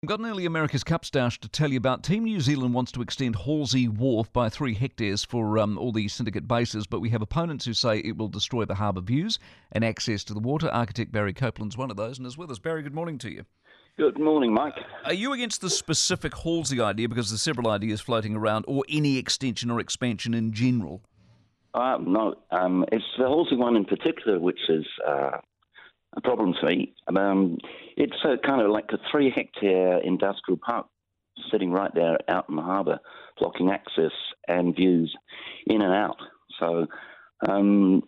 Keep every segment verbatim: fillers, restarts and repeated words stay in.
I've got an early America's Cup stash to tell you about. Team New Zealand wants to extend Halsey Wharf by three hectares for um, all the syndicate bases, but we have opponents who say it will destroy the harbour views and access to the water. Architect Barry Copeland's one of those and is with us. Barry, good morning to you. Good morning, Mike. Uh, are you against the specific Halsey idea, because there's several ideas floating around, or any extension or expansion in general? Uh, no, um, it's the Halsey one in particular, which is uh, a problem to me. Um, it's a kind of like a three-hectare industrial park sitting right there out in the harbour, blocking access and views in and out. So um,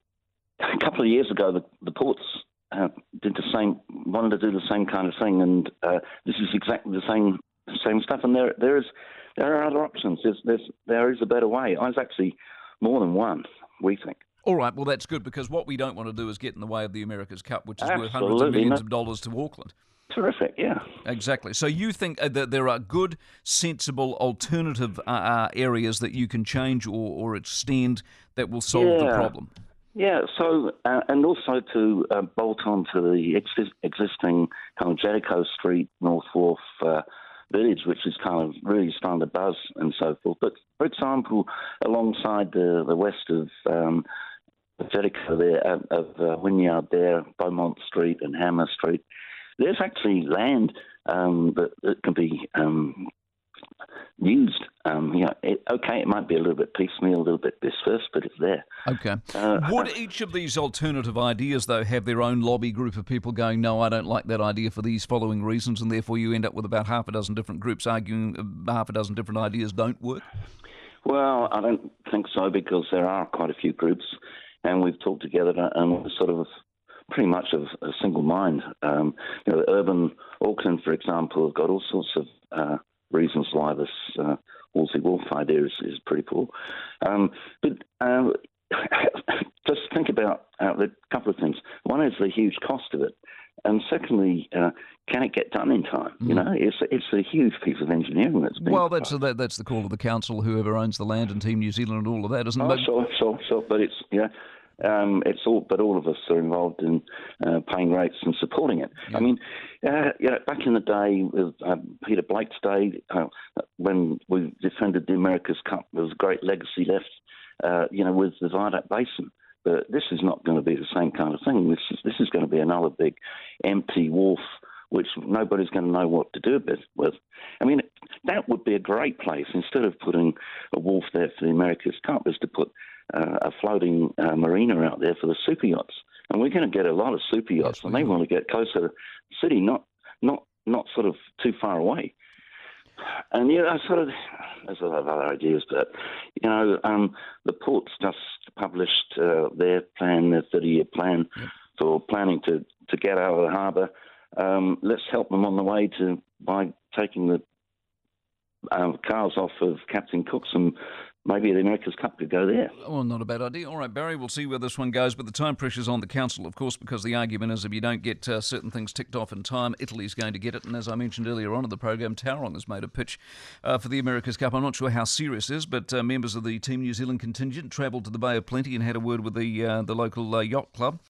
a couple of years ago, the, the ports uh, did the same, wanted to do the same kind of thing, and uh, this is exactly the same same stuff. And there there is there are other options. There's, there's there is a better way. There's actually more than one, we think. All right, well, that's good, because what we don't want to do is get in the way of the America's Cup, which is Absolutely. worth hundreds of millions of dollars to Auckland. Terrific, yeah. Exactly. So you think that there are good, sensible, alternative uh, uh, areas that you can change or, or extend that will solve yeah. the problem? Yeah, so, uh, and also to uh, bolt on to the ex- existing kind of Jellicoe Street, North Wharf uh, village, which is kind of really starting to buzz and so forth. But, for example, alongside the, the west of um, Jellicoe there, of, of uh, Wynyard there, Beaumont Street and Hammer Street, there's actually land um, that, that can be um, used. Um, you know, it, okay, it might be a little bit piecemeal, a little bit dispersed, but it's there. Okay. Uh, Would each of these alternative ideas, though, have their own lobby group of people going, no, I don't like that idea for these following reasons, and therefore you end up with about half a dozen different groups arguing uh, half a dozen different ideas don't work? Well, I don't think so, because there are quite a few groups, and we've talked together and we're sort of pretty much of a single mind. Um, you know, Urban Auckland, for example, have got all sorts of uh, reasons why this uh, Halsey Wharf idea is, is pretty poor. Um, but uh, just think about uh, a couple of things. One is the huge cost of it, and secondly, uh, can it get done in time? Mm. You know, it's it's a huge piece of engineering that's been well, that's that, that's the call of the council, whoever owns the land, and Team New Zealand and all of that, isn't oh, it? Sure, sure, sure. But it's yeah. Um, it's all, but all of us are involved in uh, paying rates and supporting it. Yeah. I mean, uh, you know, back in the day with uh, Peter Blake's day, uh, when we defended the America's Cup, there was a great legacy left, uh, you know, with the Viaduct Basin. But this is not going to be the same kind of thing. This is this is going to be another big empty wharf, which nobody's going to know what to do with. I mean, that would be a great place, instead of putting a wharf there for the America's Cup, is to put uh, a floating uh, marina out there for the super yachts. And we're going to get a lot of super yachts, yes, and they want to get closer to the city, not not not sort of too far away. And yeah, I sort of there's a lot of other ideas, but you know, um, the port's just published uh, their plan, their thirty-year plan yep. for planning to, to get out of the harbour. Um, let's help them on the way to by taking the uh, cars off of Captain Cook's, and maybe the America's Cup could go there. Well, not a bad idea. All right, Barry, we'll see where this one goes, but the time pressure's on the council, of course, because the argument is if you don't get uh, certain things ticked off in time, Italy's going to get it. And as I mentioned earlier on in the program, Tauranga has made a pitch uh, for the America's Cup. I'm not sure how serious it is, but uh, members of the Team New Zealand contingent travelled to the Bay of Plenty and had a word with the uh, the local uh, yacht club.